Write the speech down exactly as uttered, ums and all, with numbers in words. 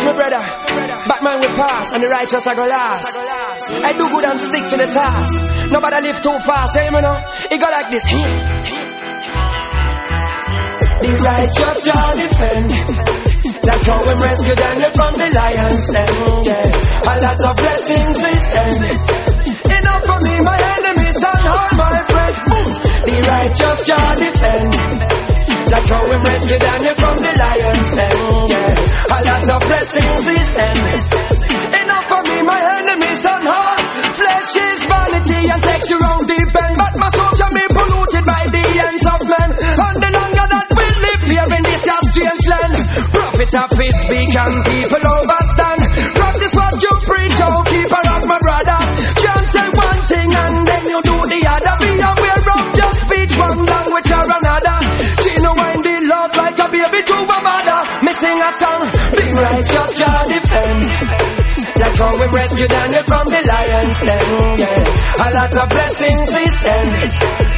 my brother, Batman will pass and the righteous are gonna last. I do good and stick to the task. Nobody live too fast, hey, you know. It go like this. The righteous shall defend. That's how we rescue Daniel from the lion's den. Yeah. A lot of blessings we send. Enough for me, my enemies, and all my friends. Boom. The righteous shall defend. That's how we rescue Daniel from the lion's den. Yeah. A lot of blessings we send. Enough for me, my enemies, and all. Flesh is vanity and takes you round deep end. But my soul shall be polluted by the ends of men. And the longer that we live here in this strange land, prophets of his speak and people overstand. Practice what you preach, oh keeper of my brother. Can't say one thing and then you do the other. Be aware of your speech, one language or another. She know when the Lord like a baby to a mother. Me sing a song, the righteous shall defend. That's how we rescue Daniel from the lion's den. Yeah. A lot of blessings we send.